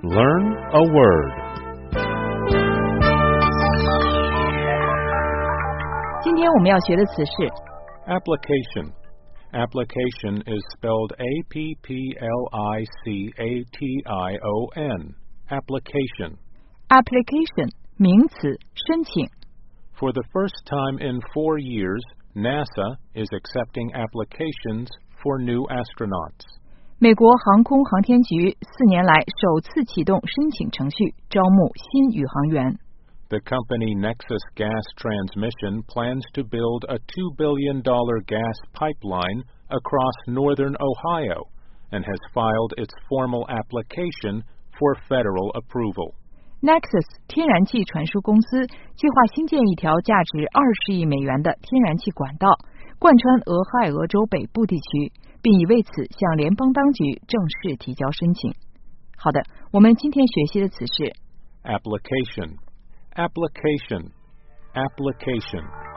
Learn a word. 今天我们要学的词是 Application. Application is spelled A-P-P-L-I-C-A-T-I-O-N. Application. application 名词，申请。 For the first time in 4 years, NASA is accepting applications for new astronauts. 美国航空航天局4年来首次启动申请程序，招募新宇航员。 The company Nexus Gas Transmission plans to build a $2 billion gas pipeline across northern Ohio and has filed its formal application for federal approval. Nexus 天然气传输公司计划新建一条价值20亿美元的天然气管道，贯穿俄亥俄州北部地区，并已为此向联邦当局正式提交申请。好的，我们今天学习的词是 Application. Application. Application.